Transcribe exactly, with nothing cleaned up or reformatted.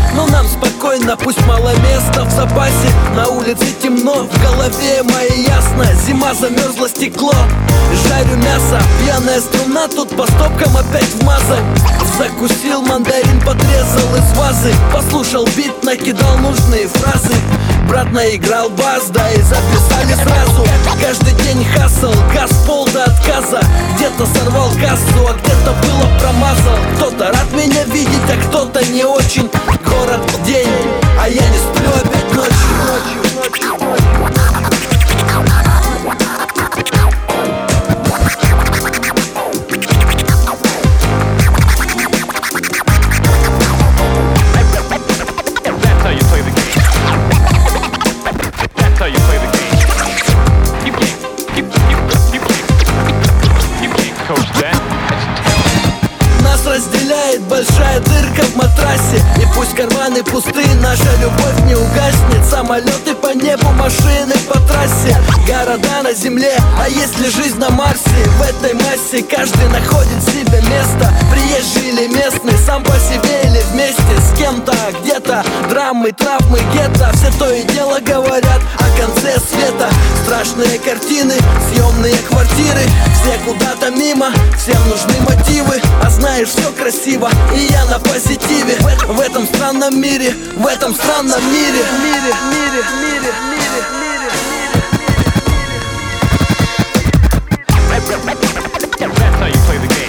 но нам спокойно, пусть мало места в запасе. На улице темно, в голове моей ясно. Зима, замерзло стекло, жарю мясо. Пьяная струна, тут по стопкам опять вмазать. Закусил мандарин, подрезал из вазы. Послушал бит, накидал нужные фразы. Брат наиграл бас, да и записали сразу. Каждый день хасл, газ пол до отказа. Где-то сорвал кассу, а где-то было промазал. Кто-то рад меня видеть, а кто-то не очень. Город день, а я не сплю опять ночью. Нас разделяет большая дырка в матрасе. И пусть карманы пусты, наша любовь не угаснет. Самолеты по небу, машины по трассе, города на земле, а есть ли жизнь на Марсе? В этой массе каждый находит себе место. Приезжий или местный, сам по себе или вместе с кем-то. Где-то драмы, травмы, гетто. Все то и дело говорят о конце света. Страшные картины, съемные квартиры. Все куда-то мимо, всем нужны мотивы. А знаешь, все красиво, и я на позитиве. В, в этом странном мире, в этом странном мире, мире, мире, мире, мире, мире, мире, мире. That's how you play the game.